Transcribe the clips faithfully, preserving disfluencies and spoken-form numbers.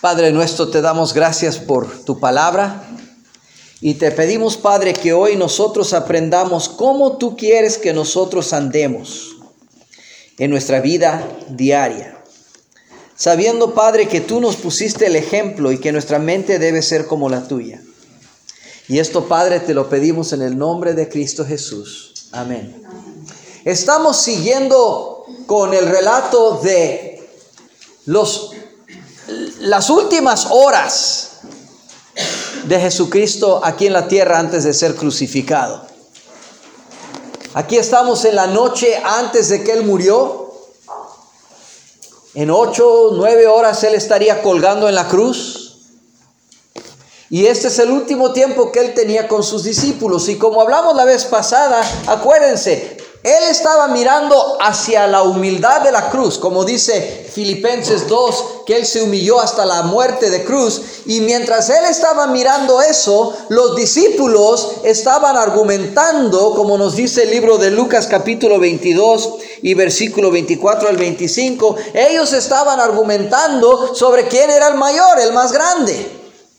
Padre nuestro, te damos gracias por tu palabra y te pedimos, Padre, que hoy nosotros aprendamos cómo tú quieres que nosotros andemos en nuestra vida diaria. Sabiendo, Padre, que tú nos pusiste el ejemplo y que nuestra mente debe ser como la tuya. Y esto, Padre, te lo pedimos en el nombre de Cristo Jesús. Amén. Estamos siguiendo con el relato de los, las últimas horas de Jesucristo aquí en la tierra antes de ser crucificado. Aquí estamos en la noche antes de que Él murió. En ocho, nueve horas Él estaría colgando en la cruz. Y este es el último tiempo que Él tenía con sus discípulos. Y como hablamos la vez pasada, acuérdense, Él estaba mirando hacia la humildad de la cruz. Como dice Filipenses dos, que Él se humilló hasta la muerte de cruz. Y mientras Él estaba mirando eso, los discípulos estaban argumentando, como nos dice el libro de Lucas capítulo veintidós y versículo veinticuatro al veinticinco. Ellos estaban argumentando sobre quién era el mayor, el más grande.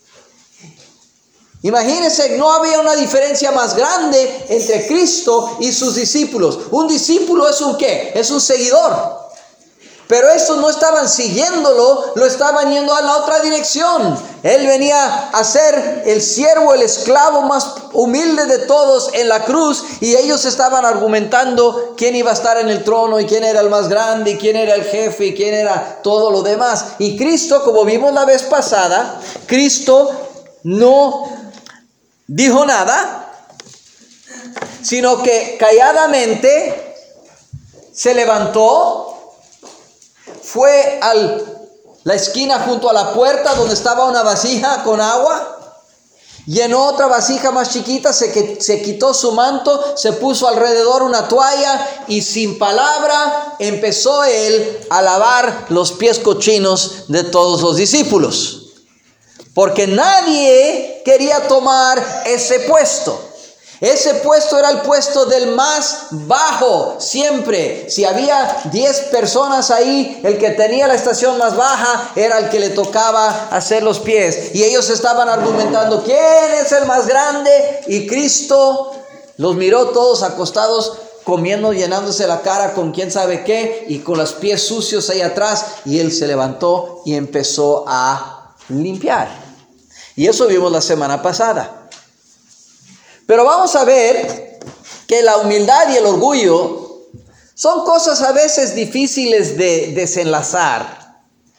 Imagínense, no había una diferencia más grande entre Cristo y sus discípulos. Un discípulo es un ¿qué? Es un seguidor. Pero estos no estaban siguiéndolo, lo estaban yendo a la otra dirección. Él venía a ser el siervo, el esclavo más humilde de todos en la cruz. Y ellos estaban argumentando quién iba a estar en el trono y quién era el más grande y quién era el jefe y quién era todo lo demás. Y Cristo, como vimos la vez pasada, Cristo no dijo nada, sino que calladamente se levantó, fue a la esquina junto a la puerta donde estaba una vasija con agua, llenó otra vasija más chiquita, se, se quitó su manto, se puso alrededor una toalla y sin palabra empezó Él a lavar los pies cochinos de todos los discípulos. Porque nadie quería tomar ese puesto. Ese puesto era el puesto del más bajo, siempre. Si había diez personas ahí, el que tenía la estación más baja era el que le tocaba hacer los pies. Y ellos estaban argumentando, ¿quién es el más grande? Y Cristo los miró todos acostados, comiendo, llenándose la cara con quién sabe qué, y con los pies sucios ahí atrás. Y Él se levantó y empezó a limpiar. Y eso vimos la semana pasada. Pero vamos a ver que la humildad y el orgullo son cosas a veces difíciles de desenlazar.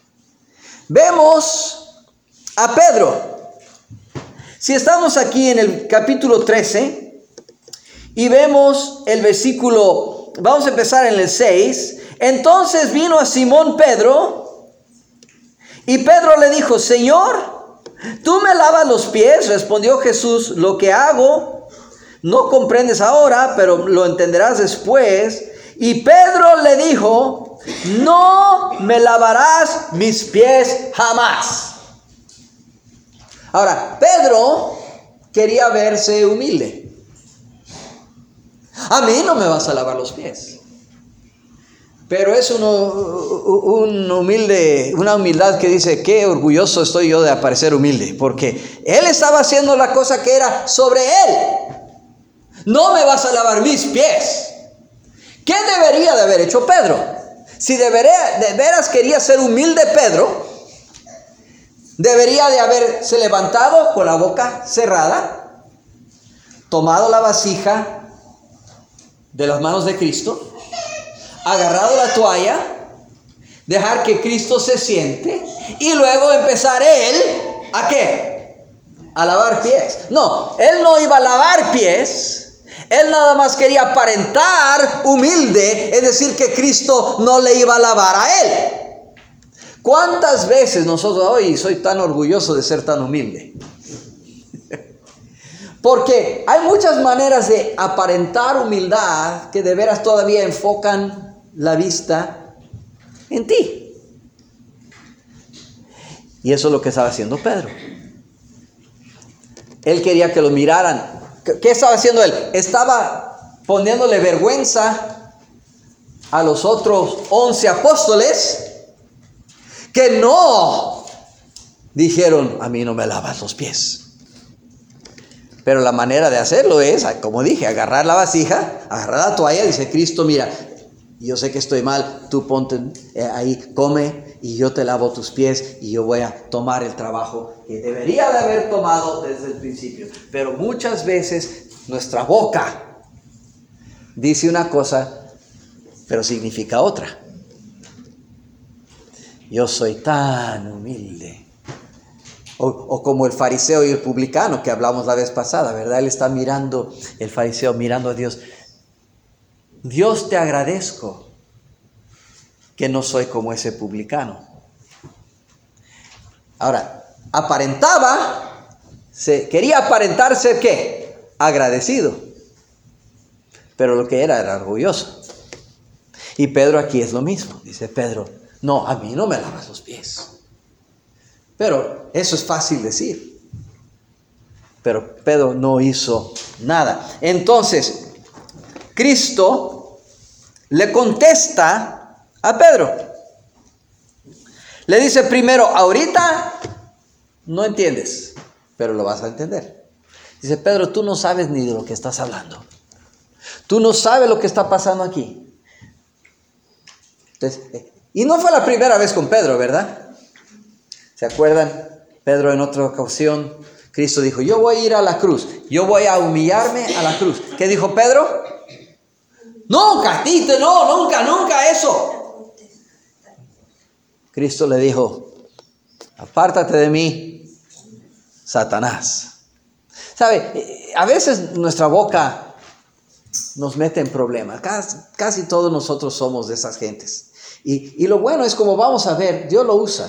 Vemos a Pedro. Si estamos aquí en el capítulo trece y vemos el versículo, vamos a empezar en el seis. Entonces vino a Simón Pedro y Pedro le dijo, Señor, ¿tú me lavas los pies? Respondió Jesús, lo que hago no comprendes ahora, pero lo entenderás después. Y Pedro le dijo, no me lavarás mis pies jamás. Ahora, Pedro quería verse humilde. A mí no me vas a lavar los pies. Pero es uno, un humilde, una humildad que dice, qué orgulloso estoy yo de aparecer humilde. Porque él estaba haciendo la cosa que era sobre él. No me vas a lavar mis pies. ¿Qué debería de haber hecho Pedro? Si debería, de veras quería ser humilde Pedro, debería de haberse levantado con la boca cerrada, tomado la vasija de las manos de Cristo, agarrado la toalla, dejar que Cristo se siente y luego empezar él ¿a qué? A lavar pies. No, él no iba a lavar pies, él nada más quería aparentar humilde, es decir que Cristo no le iba a lavar a él. ¿Cuántas veces nosotros hoy soy tan orgulloso de ser tan humilde? Porque hay muchas maneras de aparentar humildad que de veras todavía enfocan la vista en ti. Y eso es lo que estaba haciendo Pedro. Él quería que lo miraran. ¿Qué estaba haciendo él? Estaba poniéndole vergüenza a los otros once apóstoles que no dijeron, a mí no me lavas los pies. Pero la manera de hacerlo es, como dije, agarrar la vasija, agarrar la toalla, dice Cristo, mira, yo sé que estoy mal, tú ponte ahí, come y yo te lavo tus pies y yo voy a tomar el trabajo que debería de haber tomado desde el principio. Pero muchas veces nuestra boca dice una cosa, pero significa otra. Yo soy tan humilde. O, o como el fariseo y el publicano que hablamos la vez pasada, ¿verdad? Él está mirando, el fariseo mirando a Dios. Dios, te agradezco que no soy como ese publicano. Ahora, aparentaba, se, quería aparentar ser ¿qué? Agradecido. Pero lo que era era orgulloso. Y Pedro aquí es lo mismo. Dice Pedro, no, a mí no me lavas los pies. Pero eso es fácil decir. Pero Pedro no hizo nada. Entonces, Cristo le contesta a Pedro. Le dice primero, ahorita no entiendes, pero lo vas a entender. Dice, Pedro, tú no sabes ni de lo que estás hablando. Tú no sabes lo que está pasando aquí. Entonces, y no fue la primera vez con Pedro, ¿verdad? ¿Se acuerdan? Pedro en otra ocasión, Cristo dijo, yo voy a ir a la cruz, yo voy a humillarme a la cruz. ¿Qué dijo Pedro? Nunca, Tito, no, nunca, nunca eso. Cristo le dijo, apártate de mí, Satanás. ¿Sabe? A veces nuestra boca nos mete en problemas. Casi, casi todos nosotros somos de esas gentes. Y, y lo bueno es, como vamos a ver, Dios lo usa.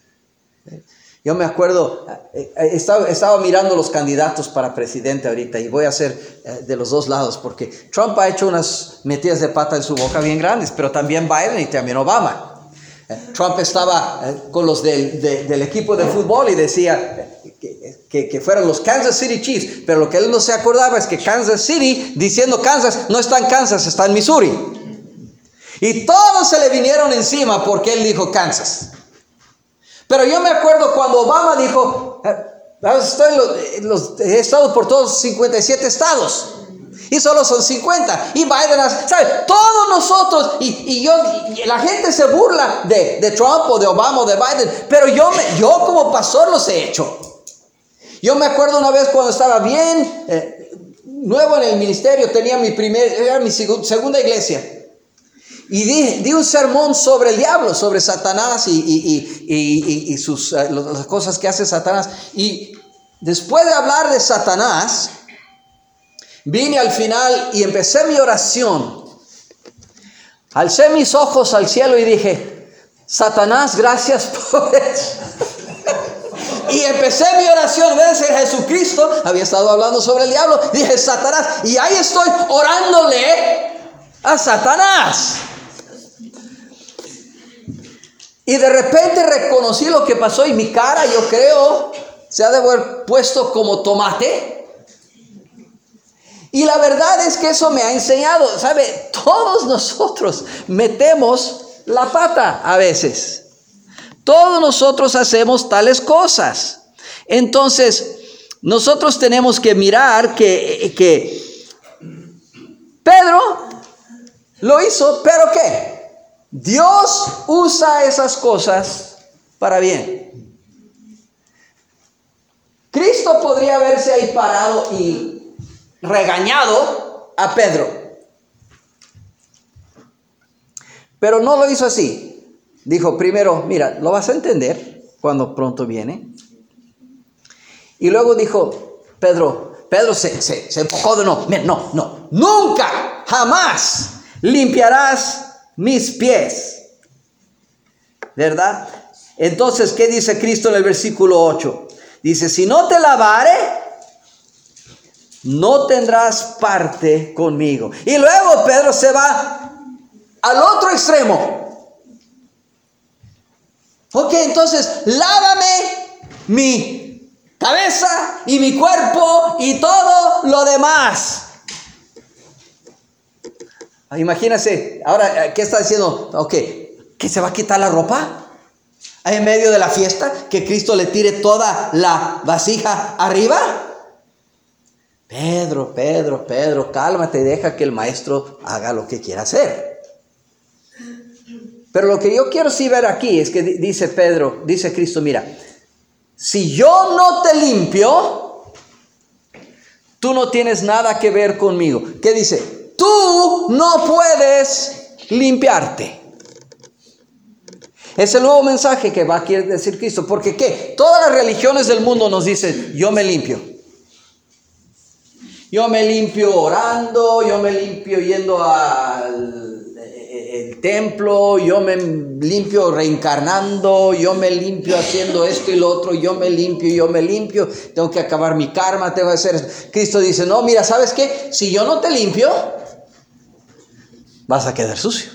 Yo me acuerdo, estaba, estaba mirando los candidatos para presidente ahorita y voy a hacer de los dos lados porque Trump ha hecho unas metidas de pata en su boca bien grandes, pero también Biden y también Obama. Trump estaba con los del, de, del equipo de fútbol y decía que, que, que fueran los Kansas City Chiefs, pero lo que él no se acordaba es que Kansas City, diciendo Kansas, no está en Kansas, está en Missouri. Y todos se le vinieron encima porque él dijo Kansas. Pero yo me acuerdo cuando Obama dijo, estoy en los, los, he estado por todos cincuenta y siete estados y solo son cincuenta. Y Biden, ¿sabe? Todos nosotros, y, y yo, y la gente se burla de, de Trump o de Obama o de Biden, pero yo, me, yo como pastor los he hecho. Yo me acuerdo una vez cuando estaba bien eh, nuevo en el ministerio, tenía mi, primer, era mi seg- segunda iglesia. Y di, di un sermón sobre el diablo, sobre Satanás y, y, y, y, y sus, uh, las cosas que hace Satanás. Y después de hablar de Satanás, vine al final y empecé mi oración. Alcé mis ojos al cielo y dije, Satanás, gracias por eso. Y empecé mi oración, en vez de ser Jesucristo, había estado hablando sobre el diablo. Dije, Satanás, y ahí estoy orándole a Satanás. Y de repente reconocí lo que pasó y mi cara, yo creo, se ha de haber puesto como tomate. Y la verdad es que eso me ha enseñado, ¿sabe? Todos nosotros metemos la pata a veces. Todos nosotros hacemos tales cosas. Entonces, nosotros tenemos que mirar que, que Pedro lo hizo, ¿pero qué? Dios usa esas cosas para bien. Cristo podría haberse ahí parado y regañado a Pedro, pero no lo hizo así. Dijo primero, mira, lo vas a entender cuando pronto viene. Y luego dijo, Pedro, Pedro se, se, se enfocó de no, no, no, nunca, jamás limpiarás mis pies, ¿verdad? Entonces, ¿qué dice Cristo en el versículo ocho? Dice, si no te lavare, no tendrás parte conmigo. Y luego Pedro se va al otro extremo. Ok, entonces, lávame mi cabeza y mi cuerpo y todo lo demás. Imagínense, ahora, ¿qué está diciendo? Ok, ¿que se va a quitar la ropa? en medio de la fiesta, que Cristo le tire toda la vasija arriba? Pedro, Pedro, Pedro, cálmate y deja que el maestro haga lo que quiera hacer. Pero lo que yo quiero sí ver aquí es que dice Pedro, dice Cristo, mira, si yo no te limpio, tú no tienes nada que ver conmigo. ¿Qué dice? Tú no puedes limpiarte. Es el nuevo mensaje que va a querer decir Cristo. Porque ¿qué? Todas las religiones del mundo nos dicen, yo me limpio. Yo me limpio orando, yo me limpio yendo al el templo, yo me limpio reencarnando, yo me limpio haciendo esto y lo otro, yo me limpio, yo me limpio, tengo que acabar mi karma, tengo que hacer... Cristo dice, no, mira, ¿sabes qué? Si yo no te limpio, vas a quedar sucio.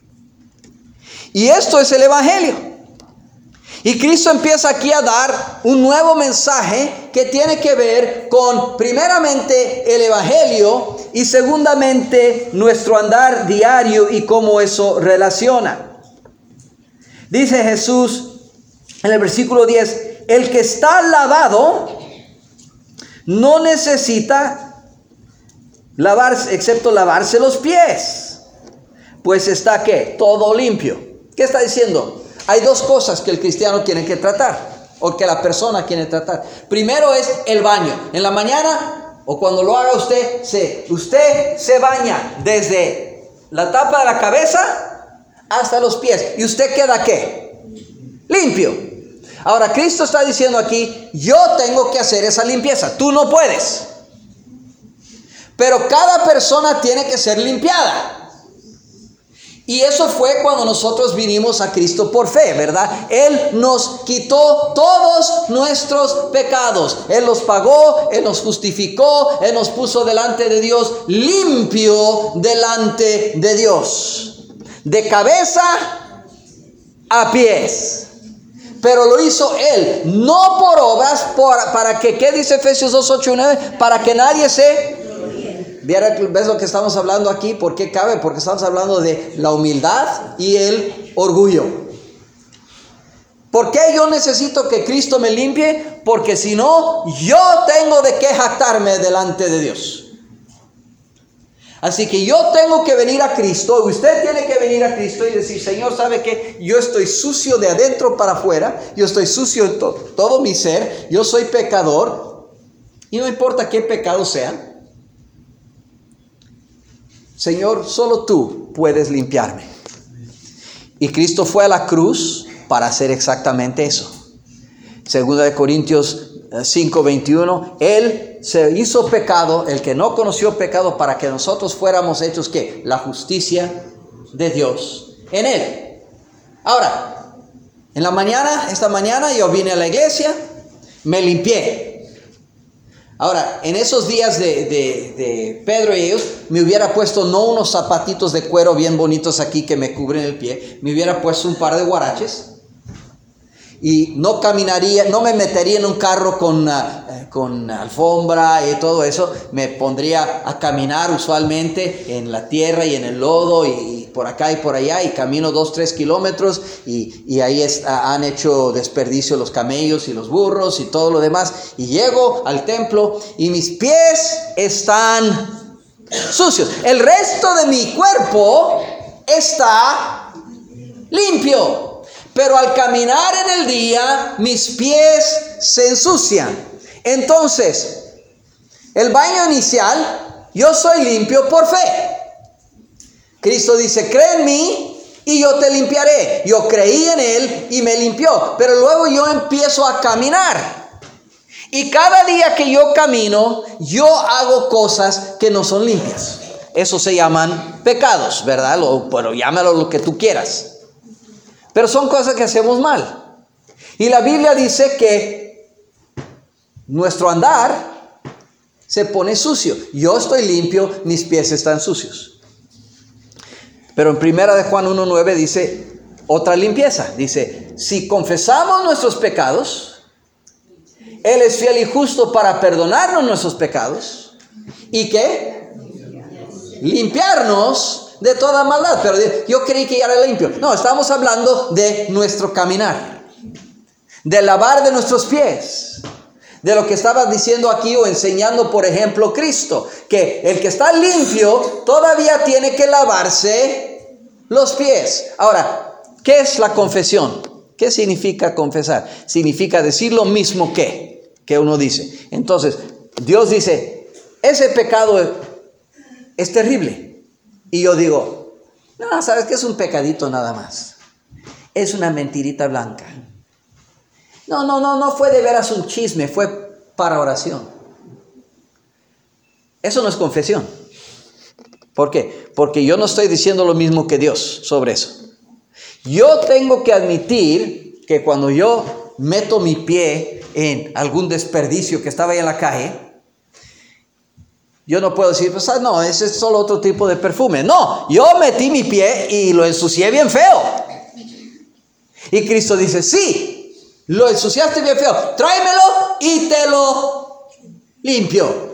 Y esto es el Evangelio. Y Cristo empieza aquí a dar un nuevo mensaje que tiene que ver con, primeramente, el Evangelio y segundamente, nuestro andar diario y cómo eso relaciona. Dice Jesús en el versículo diez, el que está lavado no necesita lavarse, excepto lavarse los pies, pues está, ¿qué? Todo limpio. ¿Qué está diciendo? Hay dos cosas que el cristiano tiene que tratar, o que la persona tiene que tratar. Primero es el baño. En la mañana, o cuando lo haga usted, se, usted se baña desde la tapa de la cabeza hasta los pies. ¿Y usted queda qué? Limpio. Ahora, Cristo está diciendo aquí, yo tengo que hacer esa limpieza. Tú no puedes. Pero cada persona tiene que ser limpiada. Y eso fue cuando nosotros vinimos a Cristo por fe, ¿verdad? Él nos quitó todos nuestros pecados. Él los pagó, Él nos justificó, Él nos puso delante de Dios, limpio delante de Dios. De cabeza a pies. Pero lo hizo Él, no por obras, por, para que, ¿qué dice Efesios dos, ocho y nueve? Para que nadie se... ¿Ves lo que estamos hablando aquí? ¿Por qué cabe? Porque estamos hablando de la humildad y el orgullo. ¿Por qué yo necesito que Cristo me limpie? Porque si no, yo tengo de qué jactarme delante de Dios. Así que yo tengo que venir a Cristo, usted tiene que venir a Cristo y decir, Señor, ¿sabe qué? Yo estoy sucio de adentro para afuera, yo estoy sucio en to- todo mi ser, yo soy pecador, y no importa qué pecado sea. Señor, solo tú puedes limpiarme. Y Cristo fue a la cruz para hacer exactamente eso. Segunda de Corintios cinco, veintiuno. Él se hizo pecado, el que no conoció pecado, para que nosotros fuéramos hechos, ¿qué? La justicia de Dios en Él. Ahora, en la mañana, esta mañana yo vine a la iglesia, me limpié. Ahora, en esos días de, de, de Pedro y ellos, me hubiera puesto no unos zapatitos de cuero bien bonitos aquí que me cubren el pie, me hubiera puesto un par de guaraches y no caminaría, no me metería en un carro con, uh, con alfombra y todo eso, me pondría a caminar usualmente en la tierra y en el lodo y, y por acá y por allá, y camino dos, tres kilómetros y, y ahí está, han hecho desperdicio los camellos y los burros y todo lo demás, y llego al templo y mis pies están sucios. El resto de mi cuerpo está limpio. Pero al caminar en el día, mis pies se ensucian. Entonces, el baño inicial, yo soy limpio por fe. Cristo dice, cree en mí y yo te limpiaré. Yo creí en Él y me limpió. Pero luego yo empiezo a caminar. Y cada día que yo camino, yo hago cosas que no son limpias. Eso se llaman pecados, ¿verdad? O, bueno, llámalo lo que tú quieras. Pero son cosas que hacemos mal. Y la Biblia dice que nuestro andar se pone sucio. Yo estoy limpio, mis pies están sucios. Pero en primera de Juan uno nueve dice otra limpieza. Dice, si confesamos nuestros pecados, Él es fiel y justo para perdonarnos nuestros pecados. ¿Y qué? Limpiarnos de toda maldad. Pero yo creí que ya era limpio. No, estamos hablando de nuestro caminar. de lavar de nuestros pies. De lo que estaba diciendo aquí o enseñando, por ejemplo, Cristo. Que el que está limpio todavía tiene que lavarse los pies. Ahora, ¿qué es la confesión? ¿Qué significa confesar? Significa decir lo mismo que, que uno dice. Entonces, Dios dice, ese pecado es, es terrible. Y yo digo, no, ¿sabes qué? Es un pecadito nada más. Es una mentirita blanca. No, no, no, no fue de veras un chisme, fue para oración. Eso no es confesión. ¿Por qué? Porque yo no estoy diciendo lo mismo que Dios sobre eso. Yo tengo que admitir que cuando yo meto mi pie en algún desperdicio que estaba ahí en la calle, yo no puedo decir, pues ah, no, ese es solo otro tipo de perfume. No, yo metí mi pie y lo ensucié bien feo. Y Cristo dice, sí, lo ensuciaste bien feo, tráemelo y te lo limpio.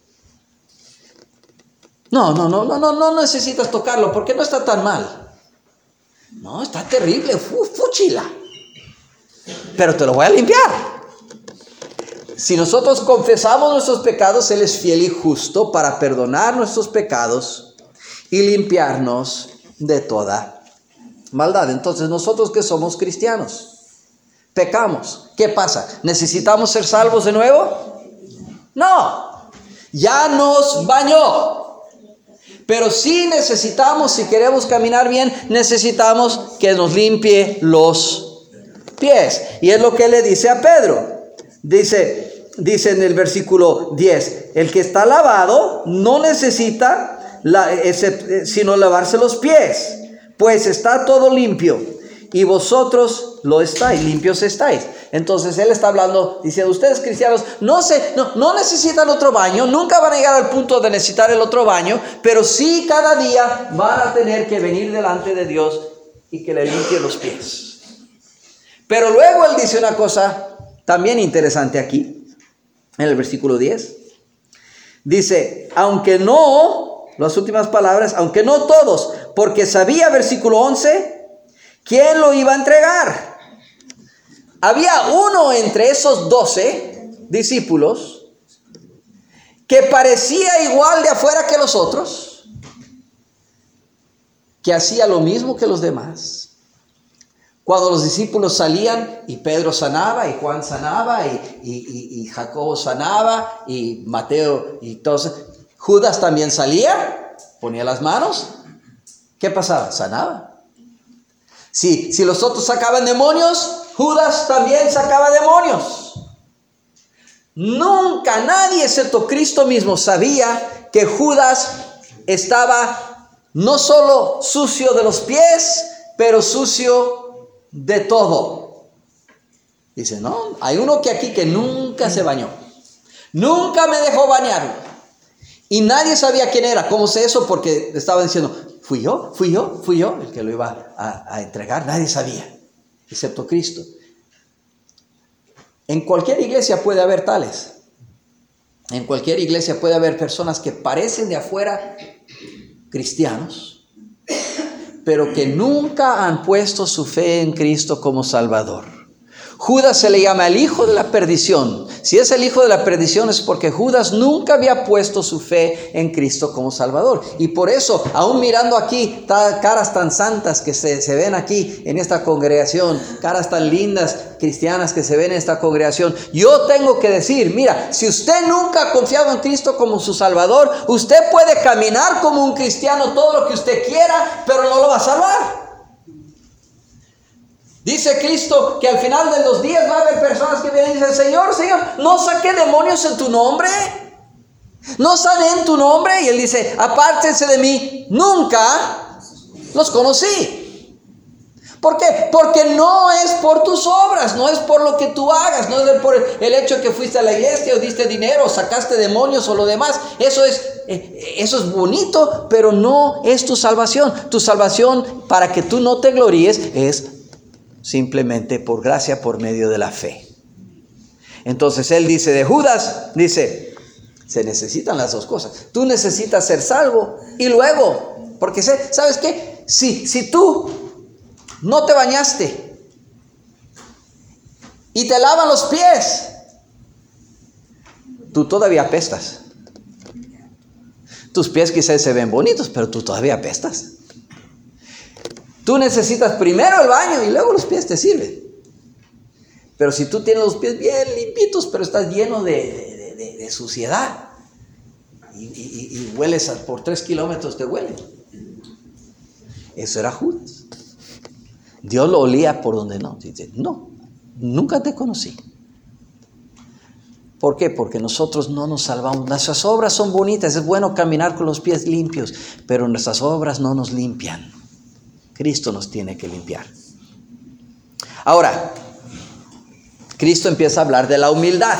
No, no, no, no, no, no necesitas tocarlo porque no está tan mal. No, está terrible, fúchila. Pero te lo voy a limpiar. Si nosotros confesamos nuestros pecados, Él es fiel y justo para perdonar nuestros pecados y limpiarnos de toda maldad. Entonces, nosotros que somos cristianos, pecamos. ¿Qué pasa? ¿Necesitamos ser salvos de nuevo? No. Ya nos bañó. Pero sí necesitamos, si queremos caminar bien, necesitamos que nos limpie los pies. Y es lo que le dice a Pedro. Dice, dice en el versículo diez, el que está lavado no necesita la, ese, sino lavarse los pies, pues está todo limpio. Y vosotros lo estáis, limpios estáis. Entonces Él está hablando, diciendo, ustedes cristianos no, se, no, no necesitan otro baño, nunca van a llegar al punto de necesitar el otro baño, pero sí cada día van a tener que venir delante de Dios y que le limpie los pies. Pero luego Él dice una cosa también interesante aquí, en el versículo diez. Dice, aunque no, las últimas palabras, aunque no todos, porque sabía, versículo once, ¿quién lo iba a entregar? Había uno entre esos doce discípulos que parecía igual de afuera que los otros, que hacía lo mismo que los demás. Cuando los discípulos salían y Pedro sanaba y Juan sanaba y, y, y, y Jacobo sanaba y Mateo y todos, Judas también salía, ponía las manos. ¿Qué pasaba? Sanaba. Si, si los otros sacaban demonios, Judas también sacaba demonios. Nunca nadie, excepto Cristo mismo, sabía que Judas estaba no solo sucio de los pies, pero sucio de todo. Dice, no, hay uno que aquí que nunca se bañó. Nunca me dejó bañarlo. Y nadie sabía quién era. ¿Cómo sé eso? Porque estaban diciendo, fui yo, fui yo, fui yo el que lo iba a, a entregar. Nadie sabía, excepto Cristo. En cualquier iglesia puede haber tales. En cualquier iglesia puede haber personas que parecen de afuera cristianos, pero que nunca han puesto su fe en Cristo como Salvador. Judas se le llama el hijo de la perdición. Si es el hijo de la perdición es porque Judas nunca había puesto su fe en Cristo como Salvador. Y por eso, aún mirando aquí caras tan santas que se, se ven aquí en esta congregación, caras tan lindas cristianas que se ven en esta congregación, yo tengo que decir, mira, si usted nunca ha confiado en Cristo como su Salvador, usted puede caminar como un cristiano todo lo que usted quiera, pero no lo va a salvar. Dice Cristo que al final de los días va a haber personas que vienen y dicen, Señor, Señor, ¿no saqué demonios en tu nombre? ¿No sané en tu nombre? Y Él dice, apártense de mí, nunca los conocí. ¿Por qué? Porque no es por tus obras, no es por lo que tú hagas, no es por el hecho de que fuiste a la iglesia o diste dinero o sacaste demonios o lo demás. Eso es, eso es bonito, pero no es tu salvación. Tu salvación, para que tú no te gloríes, es simplemente por gracia, por medio de la fe. Entonces Él dice de Judas, dice, se necesitan las dos cosas. Tú necesitas ser salvo y luego, porque ¿sabes qué? Si, si tú no te bañaste y te lavan los pies, tú todavía apestas. Tus pies quizás se ven bonitos, pero tú todavía apestas. Tú necesitas primero el baño y luego los pies te sirven. Pero si tú tienes los pies bien limpitos, pero estás lleno de, de, de, de suciedad y, y, y hueles a, por tres kilómetros te huele. Eso era Judas. Dios lo olía por donde no. Dice, no, nunca te conocí. ¿Por qué? Porque nosotros no nos salvamos. Nuestras obras son bonitas, es bueno caminar con los pies limpios, pero nuestras obras no nos limpian. Cristo nos tiene que limpiar. Ahora, Cristo empieza a hablar de la humildad.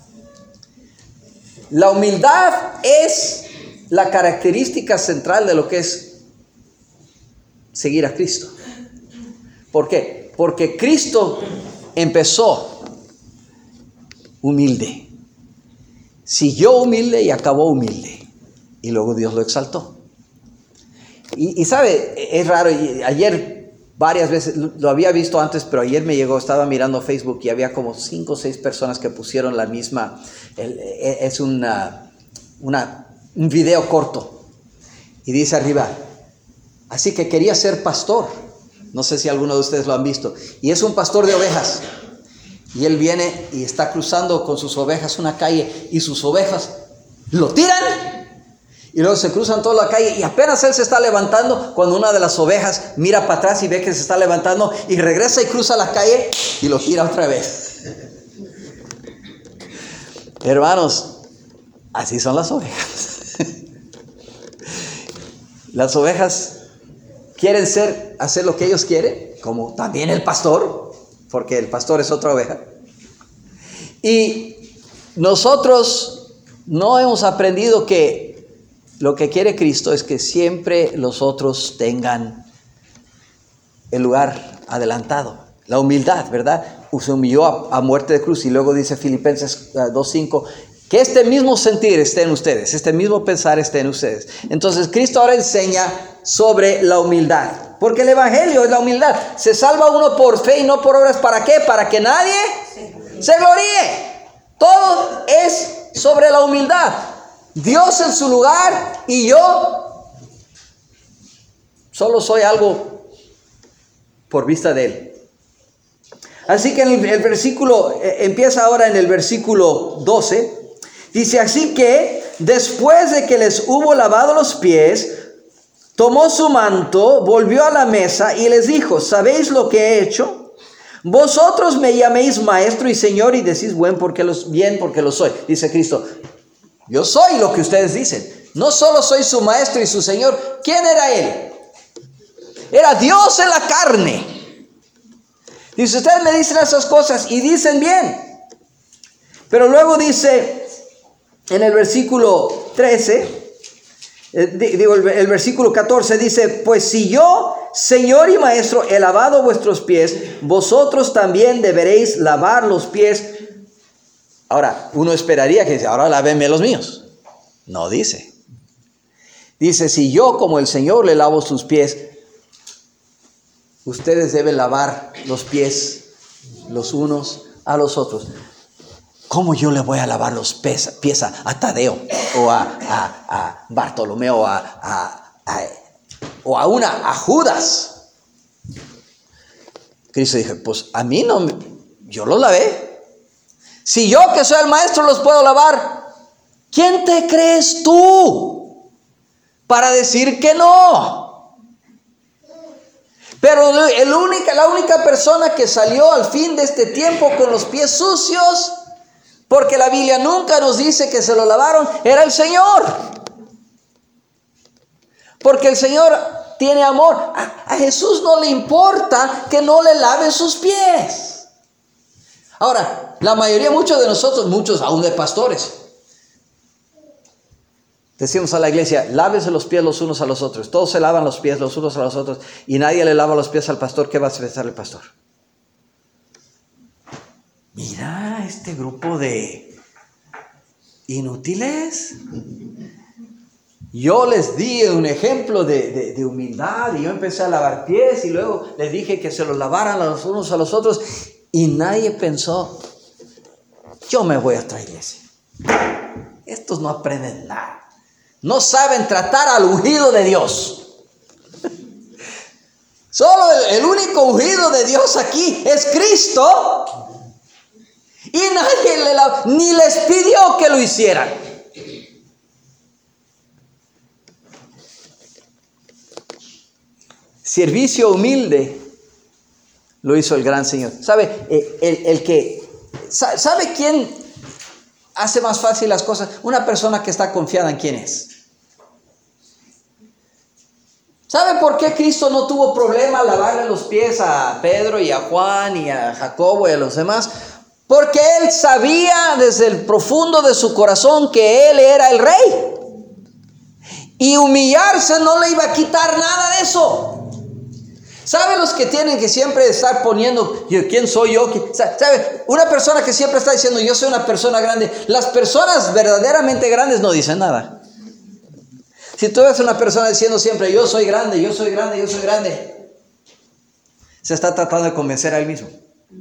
La humildad es la característica central de lo que es seguir a Cristo. ¿Por qué? Porque Cristo empezó humilde, siguió humilde y acabó humilde, y luego Dios lo exaltó. Y, y sabe, es raro, y ayer varias veces, lo había visto antes, pero ayer me llegó, estaba mirando Facebook y había como cinco o seis personas que pusieron la misma, el, es una, una, un video corto, y dice arriba, así que quería ser pastor. No sé si alguno de ustedes lo han visto, y es un pastor de ovejas, y él viene y está cruzando con sus ovejas una calle, y sus ovejas lo tiran, y luego se cruzan toda la calle, y apenas él se está levantando, cuando una de las ovejas mira para atrás y ve que se está levantando, y regresa y cruza la calle, y lo tira otra vez. Hermanos, así son las ovejas. Las ovejas quieren ser, hacer lo que ellos quieren, como también el pastor, porque el pastor es otra oveja. Y nosotros no hemos aprendido que lo que quiere Cristo es que siempre los otros tengan el lugar adelantado. La humildad, ¿verdad? Se humilló a, a muerte de cruz, y luego dice Filipenses uh, dos cinco, que este mismo sentir esté en ustedes, este mismo pensar esté en ustedes. Entonces Cristo ahora enseña sobre la humildad, porque el evangelio es la humildad. Se salva uno por fe y no por obras. ¿Para qué? Para que nadie se gloríe. Todo es sobre la humildad. Dios en su lugar y yo solo soy algo por vista de Él. Así que en el, el versículo, eh, empieza ahora en el versículo doce, dice, así que después de que les hubo lavado los pies, tomó su manto, volvió a la mesa y les dijo, ¿sabéis lo que he hecho? Vosotros me llaméis maestro y señor y decís buen porque los, bien porque lo soy. Dice Cristo, yo soy lo que ustedes dicen. No solo soy su maestro y su señor. ¿Quién era Él? Era Dios en la carne. Dice, ustedes me dicen esas cosas y dicen bien. Pero luego dice en el versículo trece, eh, digo el, el versículo catorce, dice, pues si yo, Señor y Maestro, he lavado vuestros pies, vosotros también deberéis lavar los pies. Ahora, uno esperaría que dice, ahora lávenme los míos. No dice. Dice, si yo como el Señor le lavo sus pies, ustedes deben lavar los pies los unos a los otros. ¿Cómo yo le voy a lavar los pies, pies a, a Tadeo o a, a, a Bartolomeo o a, a, a, o a una a Judas? Cristo dijo, pues a mí no, yo los lavé. Si yo que soy el maestro los puedo lavar, ¿quién te crees tú para decir que no? Pero el única, la única persona que salió al fin de este tiempo con los pies sucios, porque la Biblia nunca nos dice que se lo lavaron, era el Señor. Porque el Señor tiene amor. A, a Jesús no le importa que no le lave sus pies. Ahora, la mayoría, muchos de nosotros, muchos aún de pastores, decimos a la iglesia, lávense los pies los unos a los otros. Todos se lavan los pies los unos a los otros y nadie le lava los pies al pastor. ¿Qué va a pensar el pastor? Mira este grupo de inútiles. Yo les di un ejemplo de, de, de humildad y yo empecé a lavar pies y luego les dije que se los lavaran los unos a los otros. Y nadie pensó, yo me voy a otra iglesia. Estos no aprenden nada. No saben tratar al ungido de Dios. Solo el, el único ungido de Dios aquí es Cristo. Y nadie le la, ni les pidió que lo hicieran. Servicio humilde lo hizo el gran Señor. ¿Sabe? El, el, el que, ¿sabe quién hace más fácil las cosas? Una persona que está confiada en quién es. ¿Sabe por qué Cristo no tuvo problema al lavarle los pies a Pedro y a Juan y a Jacobo y a los demás? Porque Él sabía desde el profundo de su corazón que Él era el Rey. Y humillarse no le iba a quitar nada de eso. ¿Sabe los que tienen que siempre estar poniendo, ¿quién soy yo? ¿Sabe? Una persona que siempre está diciendo, yo soy una persona grande. Las personas verdaderamente grandes no dicen nada. Si tú ves una persona diciendo siempre, yo soy grande, yo soy grande, yo soy grande, se está tratando de convencer a él mismo.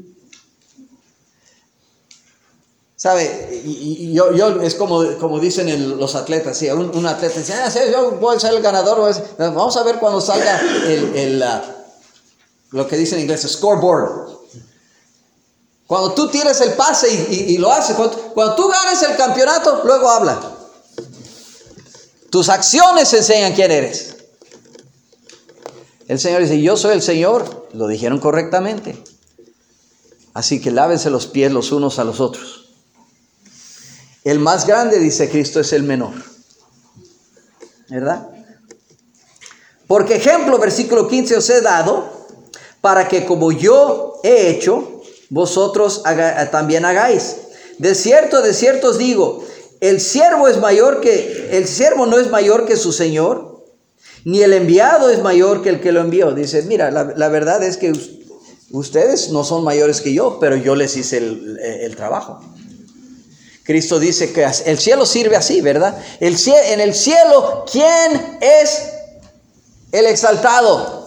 ¿Sabe? Y, y yo, yo, es como, como dicen el, los atletas, ¿sí? un, un atleta dice, ah, sí, yo voy a ser el ganador. Vamos a ver cuando salga el, el, uh, lo que dicen en inglés, scoreboard. Cuando tú tires el pase y, y, y lo haces, cuando, cuando tú ganes el campeonato, luego habla. Tus acciones enseñan quién eres. El Señor dice, yo soy el Señor. Lo dijeron correctamente. Así que lávense los pies los unos a los otros. El más grande, dice Cristo, es el menor. ¿Verdad? Porque ejemplo, versículo quince, os he dado para que como yo he hecho, vosotros haga, también hagáis. De cierto, de cierto os digo, el siervo es mayor que, el siervo no es mayor que su señor, ni el enviado es mayor que el que lo envió. Dice, mira, la, la verdad es que ustedes no son mayores que yo, pero yo les hice el, el trabajo. Cristo dice que el cielo sirve así, ¿verdad? El, en el cielo, ¿quién es el exaltado?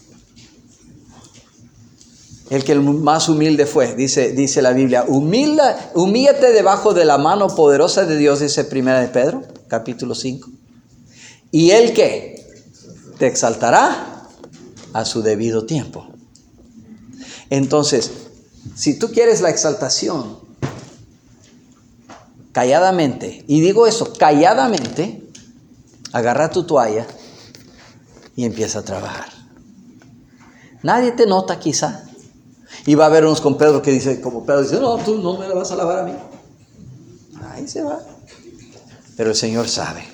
El que el más humilde fue, dice, dice la Biblia. Humilda, humíllate debajo de la mano poderosa de Dios, dice primera de Pedro, capítulo cinco. Y Él que te exaltará a su debido tiempo. Entonces, si tú quieres la exaltación, calladamente, y digo eso, calladamente, agarra tu toalla y empieza a trabajar. Nadie te nota quizá. Y va a haber unos con Pedro que dice, como Pedro dice, no, tú no me la vas a lavar a mí. Ahí se va. Pero el Señor sabe.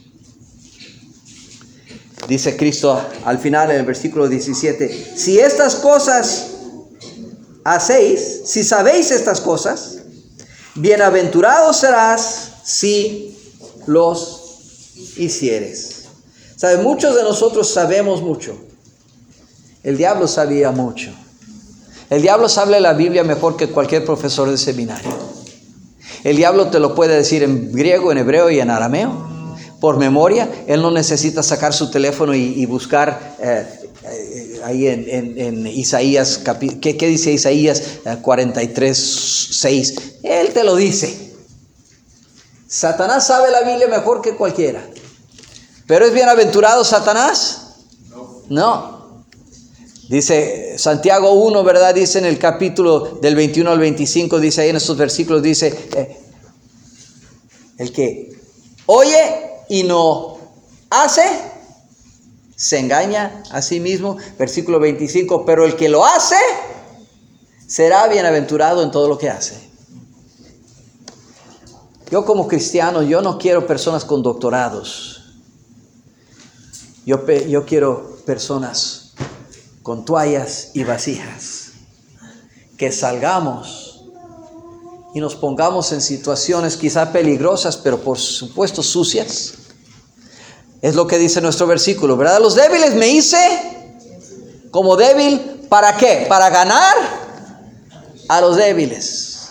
Dice Cristo al final en el versículo diecisiete, si estas cosas hacéis, si sabéis estas cosas, bienaventurado serás si los hicieres. ¿Sabe? Muchos de nosotros sabemos mucho. El diablo sabía mucho. El diablo sabe la Biblia mejor que cualquier profesor de seminario. El diablo te lo puede decir en griego, en hebreo y en arameo, por memoria. Él no necesita sacar su teléfono y, y buscar eh, eh, ahí en, en, en Isaías, capi, ¿qué, ¿qué dice Isaías cuarenta y tres, seis? Él te lo dice. Satanás sabe la Biblia mejor que cualquiera. ¿Pero es bienaventurado Satanás? No. No. Dice Santiago uno, ¿verdad? Dice en el capítulo del veintiuno al veinticinco, dice ahí en estos versículos, dice, eh, el que oye y no hace, se engaña a sí mismo. Versículo veinticinco, pero el que lo hace, será bienaventurado en todo lo que hace. Yo como cristiano, yo no quiero personas con doctorados. Yo, yo quiero personas con toallas y vasijas, que salgamos y nos pongamos en situaciones quizá peligrosas, pero por supuesto sucias. Es lo que dice nuestro versículo, ¿verdad? Los débiles me hice como débil, ¿para qué? Para ganar a los débiles.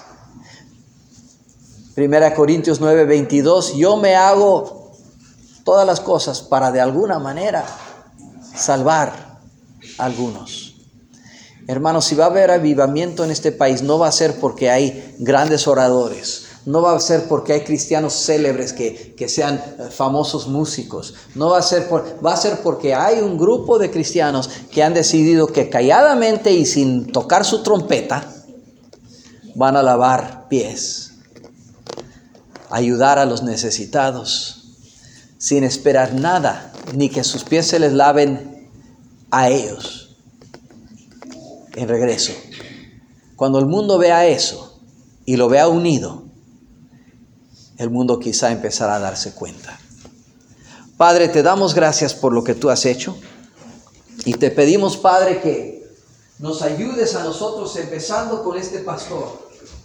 Primera Corintios nueve, veintidós, yo me hago todas las cosas para de alguna manera salvar algunos. Hermanos, si va a haber avivamiento en este país, no va a ser porque hay grandes oradores. No va a ser porque hay cristianos célebres que, que sean famosos músicos. No va a ser por, va a ser porque hay un grupo de cristianos que han decidido que calladamente y sin tocar su trompeta van a lavar pies, ayudar a los necesitados, sin esperar nada, ni que sus pies se les laven a ellos en regreso. Cuando el mundo vea eso y lo vea unido, el mundo quizá empezará a darse cuenta. Padre, te damos gracias por lo que tú has hecho y te pedimos, Padre, que nos ayudes a nosotros, empezando con este pastor,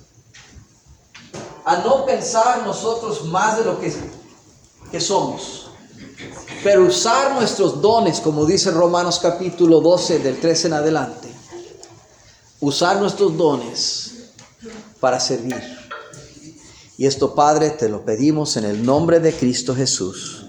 a no pensar nosotros más de lo que, que somos, pero usar nuestros dones, como dice Romanos capítulo doce, del trece en adelante, usar nuestros dones para servir. Y esto, Padre, te lo pedimos en el nombre de Cristo Jesús.